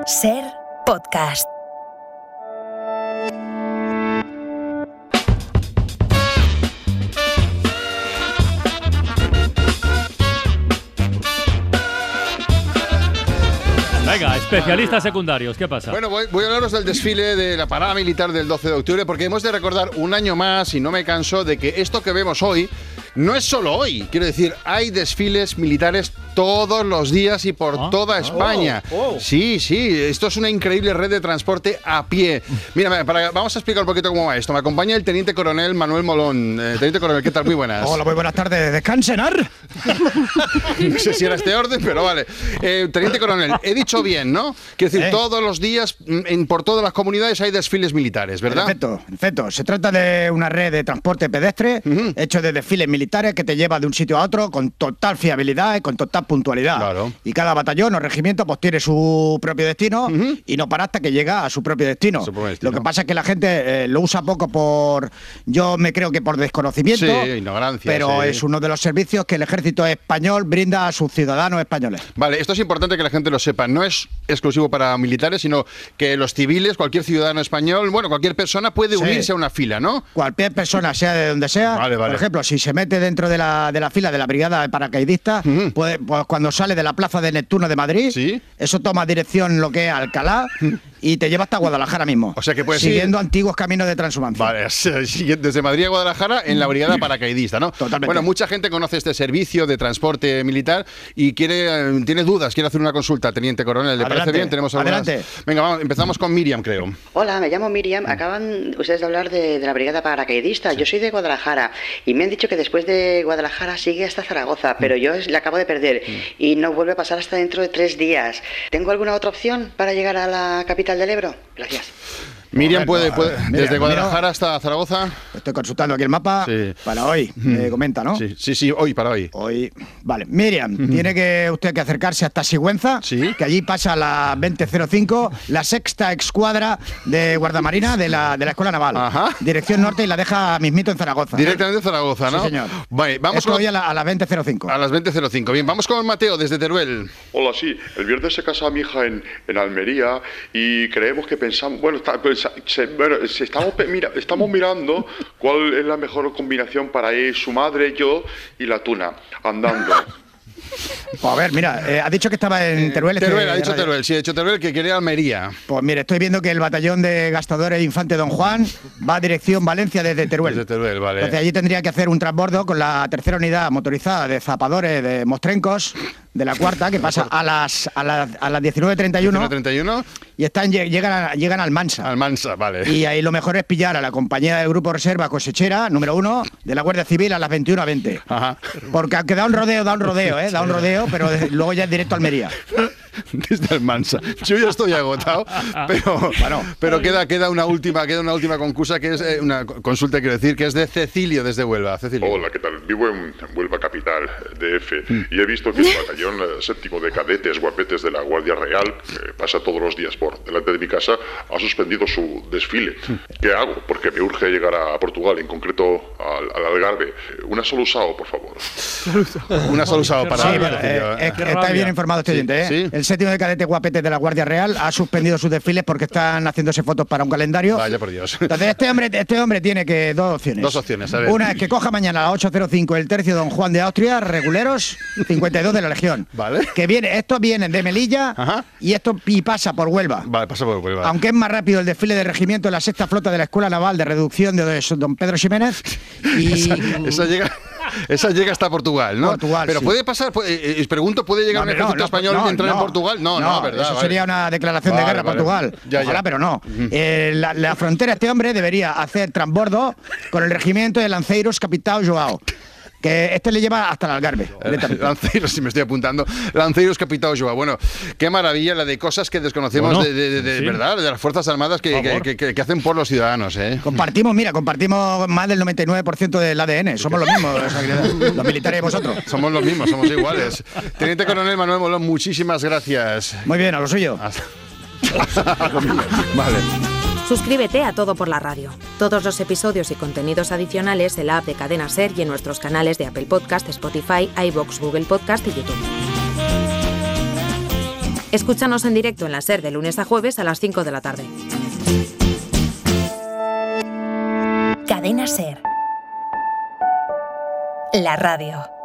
Ser Podcast. Venga, especialistas secundarios, ¿qué pasa? Bueno, voy a hablaros del desfile de la parada militar del 12 de octubre porque hemos de recordar un año más, y no me canso, de que esto que vemos hoy no es solo hoy. Quiero decir, hay desfiles militares todos los días y por toda España. Sí, esto es una increíble red de transporte a pie. Mira, vamos a explicar un poquito cómo va esto. Me acompaña el Teniente Coronel Manuel Molón. Teniente Coronel, ¿qué tal? Muy buenas. Hola, muy buenas tardes. ¿Descansen, Ar? No sé si era este orden, pero vale. Teniente Coronel, he dicho bien, ¿no? Quiero decir, todos los días, por todas las comunidades hay desfiles militares, ¿verdad? Perfecto. Se trata de una red de transporte pedestre hecho de desfiles militares que te lleva de un sitio a otro con total fiabilidad y con total puntualidad. Claro. Y cada batallón o regimiento pues tiene su propio destino y no para hasta que llega a su propio destino. Lo que pasa es que la gente lo usa poco yo me creo que por desconocimiento, ignorancia, pero es uno de los servicios que el ejército español brinda a sus ciudadanos españoles. Vale, esto es importante que la gente lo sepa. No es exclusivo para militares, sino que los civiles, cualquier ciudadano español, bueno, cualquier persona puede unirse a una fila, ¿no? Cualquier persona, sea de donde sea. Vale. Por ejemplo, si se mete dentro de la fila de la brigada de paracaidistas, pues cuando sale de la plaza de Neptuno de Madrid, eso toma dirección lo que es Alcalá y te lleva hasta Guadalajara mismo. O sea que puedes siguiendo antiguos caminos de transhumancia. Vale, desde Madrid a Guadalajara en la brigada paracaidista, ¿no? Totalmente. Bueno, mucha gente conoce este servicio de transporte militar y tiene dudas, quiere hacer una consulta, Teniente Coronel. ¿Le parece bien? Tenemos algunas. Adelante. Venga, vamos, empezamos con Miriam, creo. Hola, me llamo Miriam. Acaban ustedes de hablar de la brigada paracaidista. Yo soy de Guadalajara y me han dicho que después de Guadalajara sigue hasta Zaragoza, pero yo la acabo de perder y no vuelve a pasar hasta dentro de 3 días. ¿Tengo alguna otra opción para llegar a la capital del Ebro? Gracias. Miriam, ¿puede desde Guadalajara hasta Zaragoza? Estoy consultando aquí el mapa para hoy, comenta, ¿no? Sí, hoy, para hoy. Vale, Miriam, tiene usted que acercarse hasta Sigüenza, que allí pasa la 2005, la sexta escuadra de guardamarina de la Escuela Naval. Dirección norte y la deja mismito en Zaragoza. Directamente en Zaragoza, ¿no? Sí, señor. Vale, vamos hoy a las 2005. A las 2005. Bien, vamos con Mateo desde Teruel. Hola, sí. El viernes se casa mi hija en Almería y creemos que pensamos... estamos mirando cuál es la mejor combinación para ir su madre, yo y la tuna, andando. Pues a ver, mira, ha dicho que estaba en Teruel. Ha dicho Teruel, que quería Almería. Pues mire, estoy viendo que el batallón de gastadores Infante Don Juan va a dirección Valencia desde Teruel. Desde Teruel, vale. Entonces allí tendría que hacer un transbordo con la tercera unidad motorizada de zapadores de mostrencos de la cuarta, que pasa a las 19:31. Y llegan al Almansa. Almansa, vale. Y ahí lo mejor es pillar a la compañía del Grupo Reserva Cosechera, número 1, de la Guardia Civil a las 21:20. Porque aunque da un rodeo, Da un rodeo, pero luego ya es directo a Almería. Desde Almansa. Yo ya estoy agotado, pero queda una última concursa, que es una consulta, quiero decir, que es de Cecilio desde Huelva. Cecilio. Hola, ¿qué tal? Vivo en Huelva capital, DF, y he visto que el batallón séptimo de cadetes guapetes de la Guardia Real, que pasa todos los días por delante de mi casa, ha suspendido su desfile. ¿Qué hago? Porque me urge llegar a Portugal, en concreto al Algarve. Una Solusao, por favor. Una Solusao para... Está bien informado este oyente, ¿eh? ¿Sí? El séptimo de cadetes guapetes de la Guardia Real ha suspendido sus desfiles porque están haciéndose fotos para un calendario. Vaya por Dios. Entonces este hombre tiene dos opciones. Dos opciones, a ver. Una es que coja mañana a las 8:05 el tercio Don Juan de Austria, reguleros, 52 de la Legión. Vale. Estos vienen de Melilla y pasa por Huelva. Vale, pasa por Huelva. Aunque es más rápido el desfile de regimiento de la sexta flota de la Escuela Naval de Reducción de Don Pedro Ximénez. Y esa llega hasta Portugal, ¿no? Portugal, pero puede pasar, os pregunto, ¿puede llegar un ejército español y entrar en Portugal? No, ¿verdad? Eso sería una declaración de guerra a Portugal. Ojalá, pero no. La frontera, este hombre debería hacer transbordo con el regimiento de Lanceiros Capitão João. Que le lleva hasta el Algarve. Lanceiros, si me estoy apuntando. Lanceiros Capitão João. Bueno, qué maravilla la de cosas que desconocemos ¿verdad? De las Fuerzas Armadas que hacen por los ciudadanos, ¿eh? Compartimos más del 99% del ADN. Somos los mismos, los militares y vosotros. Somos los mismos, somos iguales. Teniente Coronel Manuel Molón, muchísimas gracias. Muy bien, a lo suyo. Vale. Suscríbete a Todo por la Radio. Todos los episodios y contenidos adicionales en la app de Cadena Ser y en nuestros canales de Apple Podcast, Spotify, iVoox, Google Podcast y YouTube. Escúchanos en directo en la SER de lunes a jueves a las 5 de la tarde. Cadena SER. La radio.